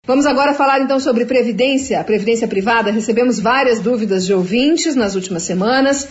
Vamos agora falar então sobre previdência, a previdência privada. Recebemos várias dúvidas de ouvintes nas últimas semanas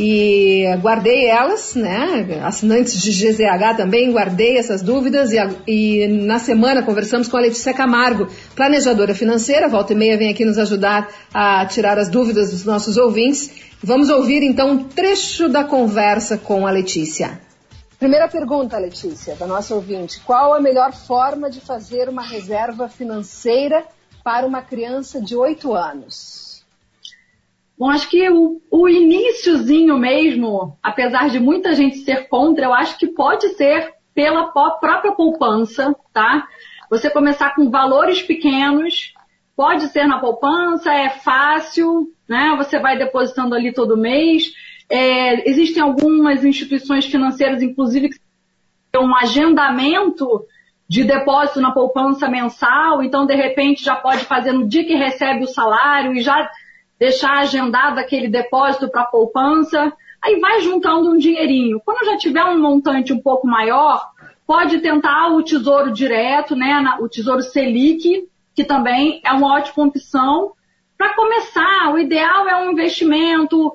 e guardei elas, né? Assinantes de GZH também, guardei essas dúvidas e na semana conversamos com a Letícia Camargo, planejadora financeira, volta e meia vem aqui nos ajudar a tirar as dúvidas dos nossos ouvintes. Vamos ouvir então um trecho da conversa com a Letícia. Primeira pergunta, Letícia, da nossa ouvinte. Qual a melhor forma de fazer uma reserva financeira para uma criança de 8 anos? Bom, acho que o iniciozinho mesmo, apesar de muita gente ser contra, eu acho que pode ser pela própria poupança, tá? Você começar com valores pequenos, pode ser na poupança, é fácil, né? Você vai depositando ali todo mês. Existem algumas instituições financeiras, inclusive, que têm um agendamento de depósito na poupança mensal, então, de repente, já pode fazer no dia que recebe o salário e já deixar agendado aquele depósito para a poupança, aí vai juntando um dinheirinho. Quando já tiver um montante um pouco maior, pode tentar o Tesouro Direto, né, o Tesouro Selic, que também é uma ótima opção. Para começar, o ideal é um investimento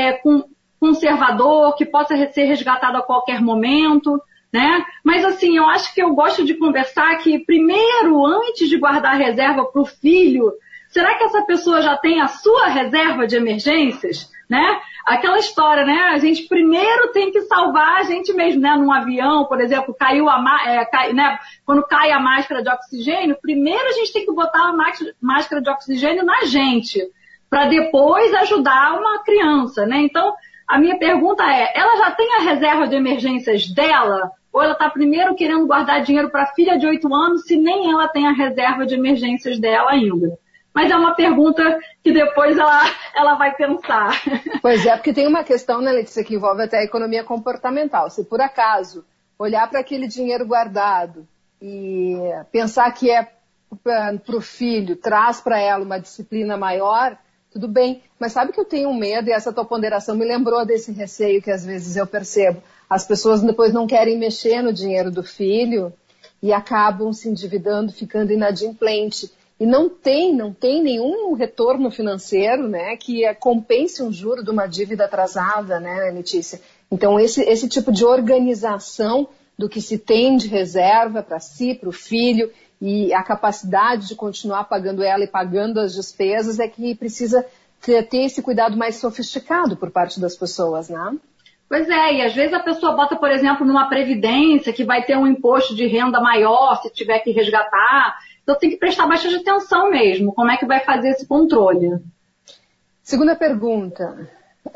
conservador, que possa ser resgatado a qualquer momento, né? Mas assim, eu acho que eu gosto de conversar que primeiro, antes de guardar reserva para o filho, será que essa pessoa já tem a sua reserva de emergências, né? Aquela história, né? A gente primeiro tem que salvar a gente mesmo, né? Num avião, por exemplo, né? Quando cai a máscara de oxigênio, primeiro a gente tem que botar a máscara de oxigênio na gente, para depois ajudar uma criança, né? Então, a minha pergunta é, ela já tem a reserva de emergências dela? Ou ela está primeiro querendo guardar dinheiro para a filha de 8 anos, se nem ela tem a reserva de emergências dela ainda? Mas é uma pergunta que depois ela vai pensar. Pois é, porque tem uma questão, né, Letícia, que envolve até a economia comportamental. Se por acaso olhar para aquele dinheiro guardado e pensar que é para o filho, traz para ela uma disciplina maior, tudo bem, mas sabe que eu tenho um medo, e essa tua ponderação me lembrou desse receio que às vezes eu percebo. As pessoas depois não querem mexer no dinheiro do filho e acabam se endividando, ficando inadimplente. E não tem nenhum retorno financeiro, né, que compense um juro de uma dívida atrasada, né, Letícia? Então esse tipo de organização do que se tem de reserva para si, para o filho, e a capacidade de continuar pagando ela e pagando as despesas é que precisa ter esse cuidado mais sofisticado por parte das pessoas, né? Pois é, e às vezes a pessoa bota, por exemplo, numa previdência que vai ter um imposto de renda maior se tiver que resgatar. Então tem que prestar bastante atenção mesmo, como é que vai fazer esse controle. Segunda pergunta,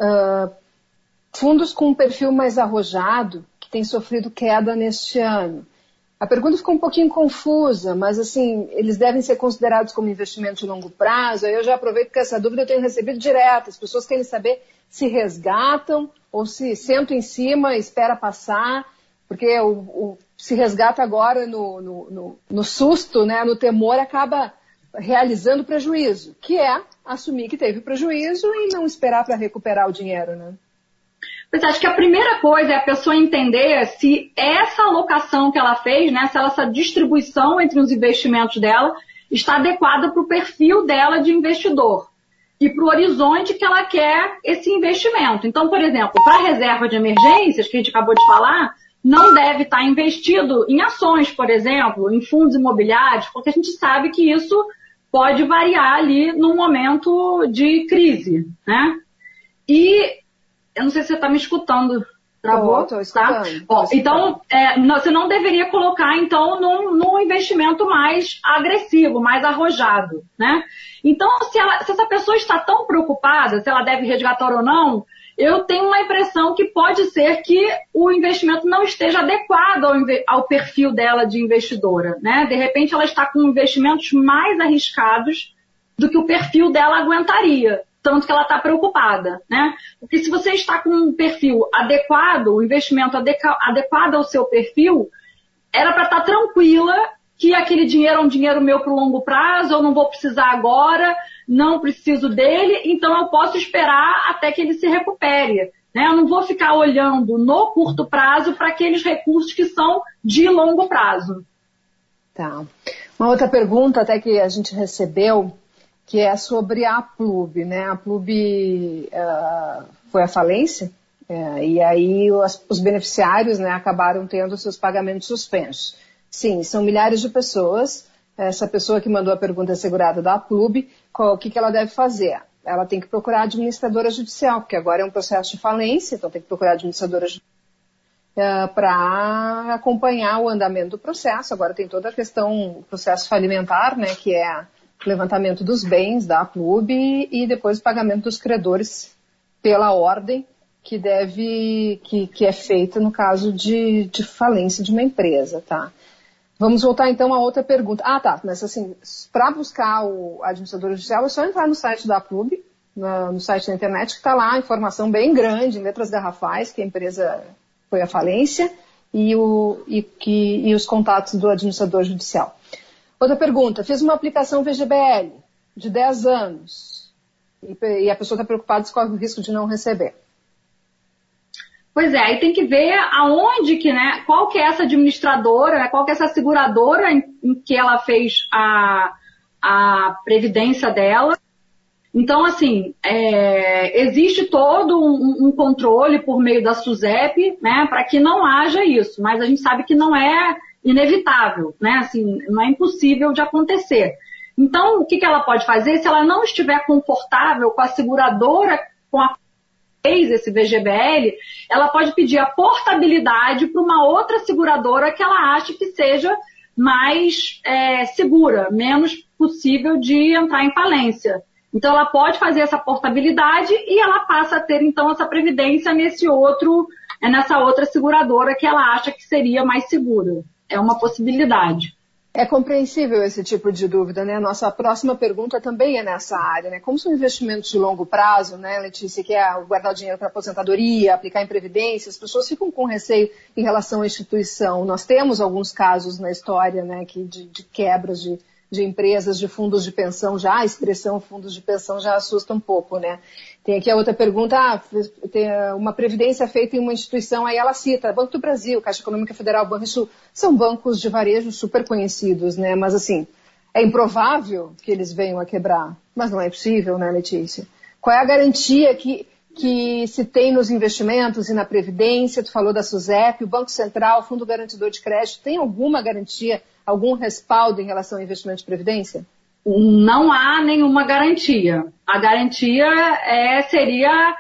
fundos com um perfil mais arrojado, que tem sofrido queda neste ano. A pergunta ficou um pouquinho confusa, mas assim, eles devem ser considerados como investimento de longo prazo. Aí eu já aproveito que essa dúvida eu tenho recebido direto. As pessoas querem saber se resgatam ou se sentam em cima e espera passar, porque se resgata agora no susto, né, no temor, acaba realizando prejuízo, que é assumir que teve prejuízo e não esperar para recuperar o dinheiro, né? Mas acho que a primeira coisa é a pessoa entender se essa alocação que ela fez, né, se essa distribuição entre os investimentos dela está adequada para o perfil dela de investidor e para o horizonte que ela quer esse investimento. Então, por exemplo, para a reserva de emergências, que a gente acabou de falar, não deve estar investido em ações, por exemplo, em fundos imobiliários, porque a gente sabe que isso pode variar ali num momento de crise, né? E eu não sei se você está me escutando. Travou? Estou escutando. Tá? Bom, então, você não deveria colocar, então, num investimento mais agressivo, mais arrojado, né? Então, se essa pessoa está tão preocupada, se ela deve resgatar ou não, eu tenho uma impressão que pode ser que o investimento não esteja adequado ao perfil dela de investidora, né? De repente, ela está com investimentos mais arriscados do que o perfil dela aguentaria. Tanto que ela está preocupada, né? Porque se você está com um perfil adequado, o investimento adequado ao seu perfil, era para estar tranquila que aquele dinheiro é um dinheiro meu para o longo prazo, eu não vou precisar agora, não preciso dele, então eu posso esperar até que ele se recupere, né? Eu não vou ficar olhando no curto prazo para aqueles recursos que são de longo prazo. Tá. Uma outra pergunta até que a gente recebeu, que é sobre a Aplub, né? A Aplub foi à falência, e aí os beneficiários, né, acabaram tendo seus pagamentos suspensos. Sim, são milhares de pessoas. Essa pessoa que mandou a pergunta é segurada da Aplub. O que ela deve fazer? Ela tem que procurar a administradora judicial, porque agora é um processo de falência, então tem que procurar a administradora judicial para acompanhar o andamento do processo. Agora tem toda a questão, o processo falimentar, né, que é o levantamento dos bens da Aplub e depois o pagamento dos credores pela ordem que é feita no caso de falência de uma empresa, tá? Vamos voltar então a outra pergunta. Tá, mas assim, para buscar a administradora judicial é só entrar no site da Aplub, no site da internet, que está lá a informação bem grande, em letras garrafais, que a empresa foi à falência e os contatos do administrador judicial. Outra pergunta, fiz uma aplicação VGBL de 10 anos e a pessoa está preocupada se corre o risco de não receber. Pois é, aí tem que ver aonde que, né, qual que é essa administradora, né, qual que é essa seguradora em que ela fez a previdência dela. Então, assim, existe todo um controle por meio da SUSEP, né, para que não haja isso, mas a gente sabe que não é inevitável, né, assim, não é impossível de acontecer. Então, o que ela pode fazer? Se ela não estiver confortável com a seguradora, com a fez esse VGBL, ela pode pedir a portabilidade para uma outra seguradora que ela ache que seja mais segura, menos possível de entrar em falência. Então, ela pode fazer essa portabilidade e ela passa a ter, então, essa previdência nessa outra seguradora que ela acha que seria mais segura. É uma possibilidade. É compreensível esse tipo de dúvida, né? A nossa próxima pergunta também é nessa área, né? Como são investimentos de longo prazo, né, Letícia, que é guardar o dinheiro para aposentadoria, aplicar em previdência, as pessoas ficam com receio em relação à instituição. Nós temos alguns casos na história, né, de quebras de empresas, de fundos de pensão, já a expressão fundos de pensão já assusta um pouco, né? Tem aqui a outra pergunta, tem uma previdência feita em uma instituição, aí ela cita Banco do Brasil, Caixa Econômica Federal, Banrisul, são bancos de varejo super conhecidos, né? Mas assim, é improvável que eles venham a quebrar, mas não é possível, né, Letícia? Qual é a garantia que se tem nos investimentos e na previdência? Tu falou da SUSEP, o Banco Central, o Fundo Garantidor de Crédito, tem alguma garantia, algum respaldo em relação ao investimento de previdência? Não há nenhuma garantia. A garantia seria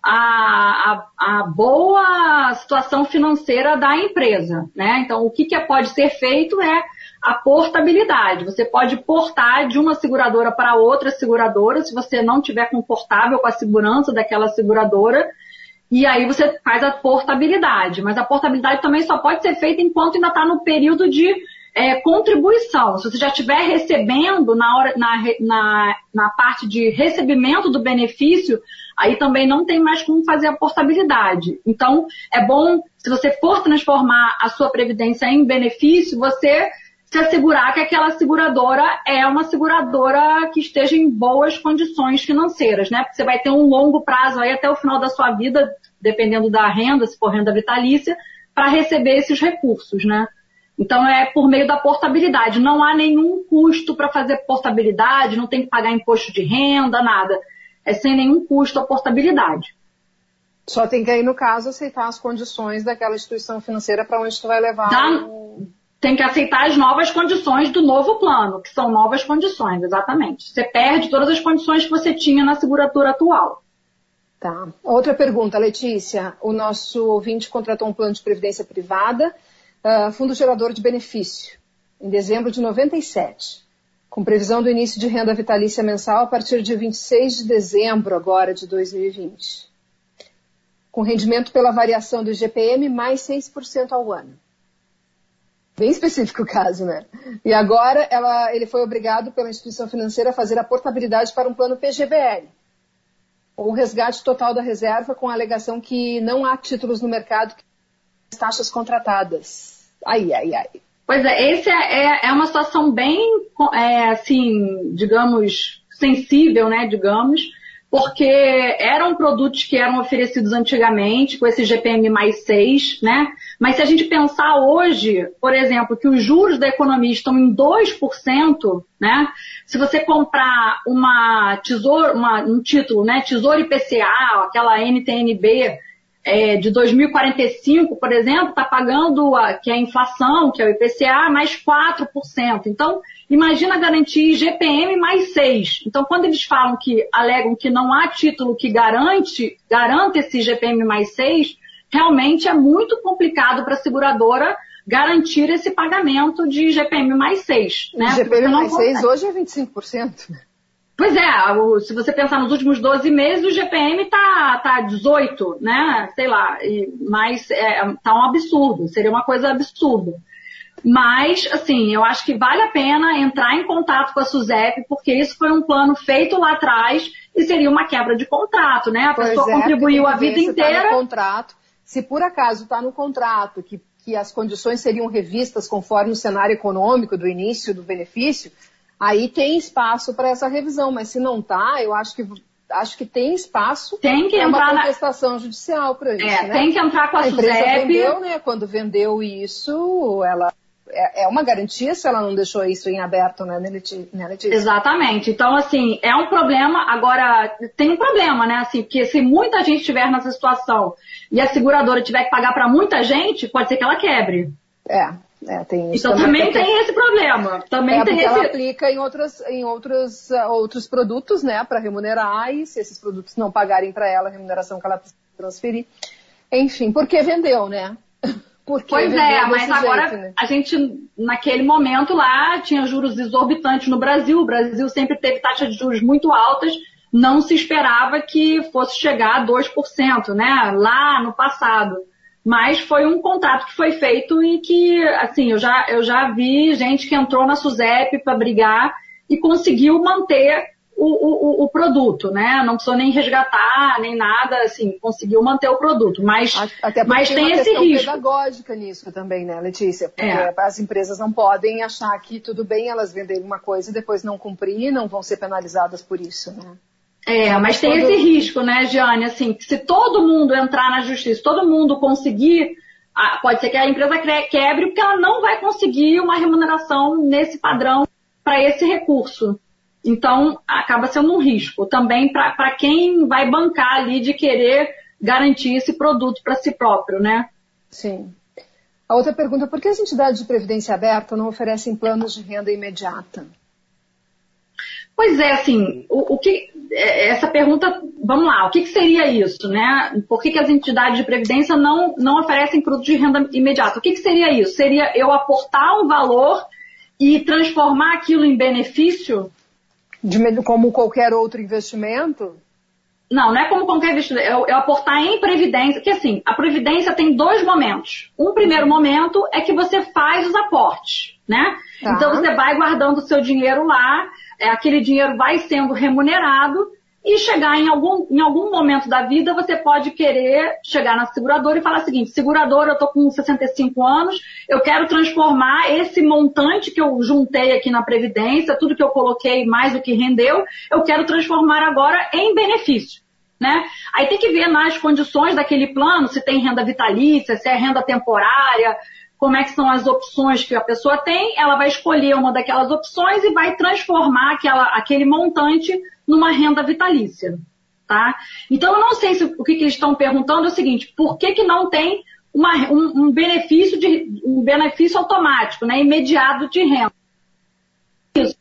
a boa situação financeira da empresa, né? Então, o que pode ser feito é a portabilidade. Você pode portar de uma seguradora para outra seguradora, se você não estiver confortável com a segurança daquela seguradora, e aí você faz a portabilidade. Mas a portabilidade também só pode ser feita enquanto ainda está no período de contribuição. Se você já estiver recebendo na parte de recebimento do benefício, aí também não tem mais como fazer a portabilidade. Então, é bom, se você for transformar a sua previdência em benefício, você se assegurar que aquela seguradora é uma seguradora que esteja em boas condições financeiras, né? Porque você vai ter um longo prazo aí até o final da sua vida, dependendo da renda, se for renda vitalícia, para receber esses recursos, né? Então, é por meio da portabilidade. Não há nenhum custo para fazer portabilidade, não tem que pagar imposto de renda, nada. É sem nenhum custo a portabilidade. Só tem que aí, no caso, aceitar as condições daquela instituição financeira para onde tu vai levar Tem que aceitar as novas condições do novo plano, que são novas condições, exatamente. Você perde todas as condições que você tinha na seguratura atual. Tá. Outra pergunta, Letícia. O nosso ouvinte contratou um plano de previdência privada, fundo gerador de benefício, em dezembro de 97, com previsão do início de renda vitalícia mensal a partir de 26 de dezembro agora de 2020, com rendimento pela variação do IGPM mais 6% ao ano. Bem específico o caso, né? E agora ele foi obrigado pela instituição financeira a fazer a portabilidade para um plano PGBL, ou resgate total da reserva, com a alegação que não há títulos no mercado que taxas contratadas. Ai. Pois essa é uma situação bem, assim, digamos, sensível, né, digamos, porque eram produtos que eram oferecidos antigamente, com esse GPM mais 6, né? Mas se a gente pensar hoje, por exemplo, que os juros da economia estão em 2%, né? Se você comprar um título, né? Tesouro IPCA, aquela NTN-B, de 2045, por exemplo, está pagando que é a inflação, que é o IPCA, mais 4%. Então, imagina garantir IGPM mais 6%. Então, quando eles alegam que não há título que garante esse IGPM mais 6%, realmente é muito complicado para a seguradora garantir esse pagamento de IGPM mais 6%. Né? IGPM mais 6% hoje é 25%. Pois é, se você pensar nos últimos 12 meses, o GPM tá 18, né? Sei lá, mas tá um absurdo, seria uma coisa absurda. Mas, assim, eu acho que vale a pena entrar em contato com a SUSEP, porque isso foi um plano feito lá atrás e seria uma quebra de contrato, né? A pessoa contribuiu a vida inteira. Tá no contrato. Se por acaso está no contrato que as condições seriam revistas conforme o cenário econômico do início do benefício, aí tem espaço para essa revisão, mas se não está, eu acho que tem espaço para uma contestação judicial para isso. Né? Tem que entrar com a SUSEP. empresa vendeu, né? Quando vendeu isso, ela é uma garantia se ela não deixou isso em aberto, né, Letícia? Exatamente. Então, assim, é um problema. Agora, tem um problema, né? Assim, porque se muita gente estiver nessa situação e a seguradora tiver que pagar para muita gente, pode ser que ela quebre. Tem isso. Então também tem esse problema. Ela aplica em outros produtos, né, para remunerar, e se esses produtos não pagarem para ela a remuneração que ela precisa transferir. Enfim, porque vendeu, né? Pois é, mas agora jeito, né? A gente, naquele momento lá, tinha juros exorbitantes no Brasil. O Brasil sempre teve taxas de juros muito altas. Não se esperava que fosse chegar a 2%, né, lá no passado. Mas foi um contrato que foi feito e que, assim, eu já vi gente que entrou na SUSEP para brigar e conseguiu manter o produto, né? Não precisou nem resgatar, nem nada, assim, conseguiu manter o produto. Mas tem esse risco. Tem pedagógica nisso também, né, Letícia? Porque as empresas não podem achar que tudo bem elas venderem uma coisa e depois não cumprir e não vão ser penalizadas por isso, né? Mas tem esse risco, né, Giane? Assim, que se todo mundo entrar na justiça, todo mundo conseguir, pode ser que a empresa quebre porque ela não vai conseguir uma remuneração nesse padrão para esse recurso. Então, acaba sendo um risco também para quem vai bancar ali de querer garantir esse produto para si próprio, né? Sim. A outra pergunta, por que as entidades de previdência aberta não oferecem planos de renda imediata? Pois é, assim, essa pergunta, vamos lá, o que seria isso, né? Por que as entidades de previdência não oferecem produto de renda imediata? O que seria isso? Seria eu aportar um valor e transformar aquilo em benefício? Como qualquer outro investimento? Não é como qualquer investimento. Eu aportar em previdência, que assim, a previdência tem 2 momentos. Um primeiro momento é que você faz os aportes, né? Tá. Então você vai guardando o seu dinheiro lá, aquele dinheiro vai sendo remunerado e chegar em algum momento da vida você pode querer chegar na seguradora e falar o seguinte: seguradora, eu estou com 65 anos, eu quero transformar esse montante que eu juntei aqui na Previdência, tudo que eu coloquei mais o que rendeu, eu quero transformar agora em benefício. Né? Aí tem que ver nas condições daquele plano, se tem renda vitalícia, se é renda temporária, como é que são as opções que a pessoa tem, ela vai escolher uma daquelas opções e vai transformar aquele montante numa renda vitalícia, tá? Então, eu não sei se o que eles estão perguntando é o seguinte: por que não tem um benefício automático, né, imediato de renda? Isso.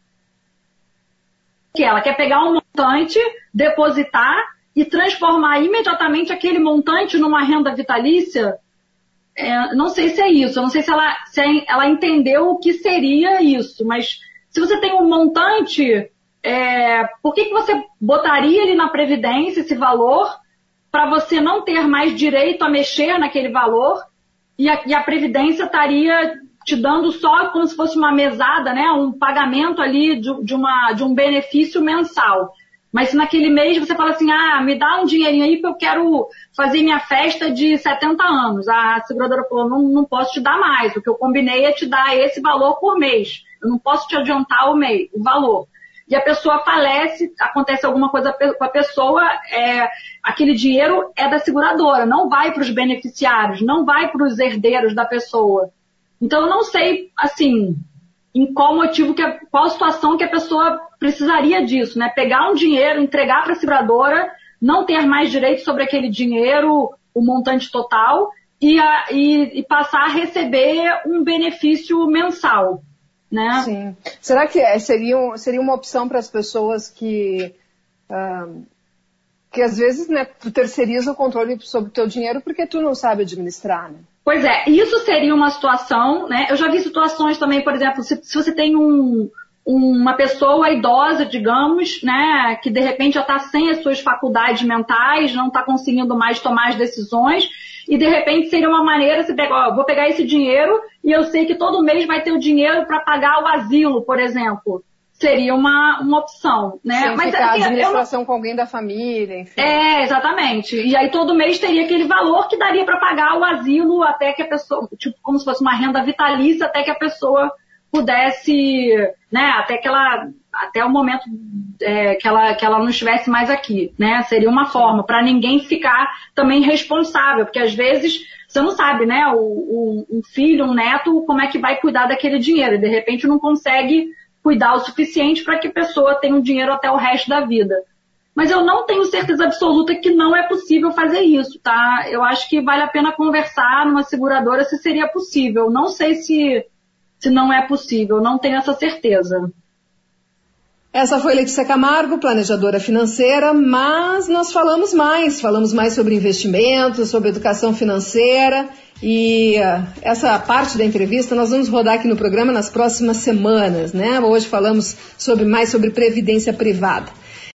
Que ela quer pegar um montante, depositar e transformar imediatamente aquele montante numa renda vitalícia. Não sei se é isso, eu não sei se ela entendeu o que seria isso, mas se você tem um montante, por que você botaria ele na Previdência, esse valor, para você não ter mais direito a mexer naquele valor e a Previdência estaria te dando só como se fosse uma mesada, né, um pagamento ali de um benefício mensal. Mas se naquele mês você fala assim, me dá um dinheirinho aí porque eu quero fazer minha festa de 70 anos. A seguradora falou, não posso te dar mais. O que eu combinei é te dar esse valor por mês. Eu não posso te adiantar o valor. e a pessoa falece, acontece alguma coisa com a pessoa, aquele dinheiro é da seguradora, não vai para os beneficiários, não vai para os herdeiros da pessoa. Então, eu não sei, assim, em qual motivo, qual situação que a pessoa precisaria disso, né? Pegar um dinheiro, entregar para a seguradora, não ter mais direito sobre aquele dinheiro, o montante total, e passar a receber um benefício mensal, né? Sim. Será que seria uma opção para as pessoas que às vezes, né, tu terceiriza o controle sobre o teu dinheiro porque tu não sabe administrar, né? Pois é, isso seria uma situação, né? Eu já vi situações também, por exemplo, se você tem uma pessoa idosa, digamos, né, que de repente já está sem as suas faculdades mentais, não está conseguindo mais tomar as decisões, e de repente seria uma maneira, vou pegar esse dinheiro e eu sei que todo mês vai ter o dinheiro para pagar o asilo, por exemplo. Seria uma opção, né? Sem ficar a administração com alguém da família, enfim. Exatamente. E aí todo mês teria aquele valor que daria para pagar o asilo até que a pessoa, tipo, como se fosse uma renda vitalícia, até que a pessoa pudesse, né, até o momento que ela não estivesse mais aqui, né? Seria uma forma para ninguém ficar também responsável, porque às vezes você não sabe, né, um filho, um neto, como é que vai cuidar daquele dinheiro, e de repente não consegue cuidar o suficiente para que a pessoa tenha um dinheiro até o resto da vida. Mas eu não tenho certeza absoluta que não é possível fazer isso, tá? Eu acho que vale a pena conversar numa seguradora se seria possível. Não sei se não é possível, não tenho essa certeza. Essa foi Letícia Camargo, planejadora financeira, mas nós falamos mais sobre investimentos, sobre educação financeira, e essa parte da entrevista nós vamos rodar aqui no programa nas próximas semanas, né? Hoje falamos mais sobre previdência privada.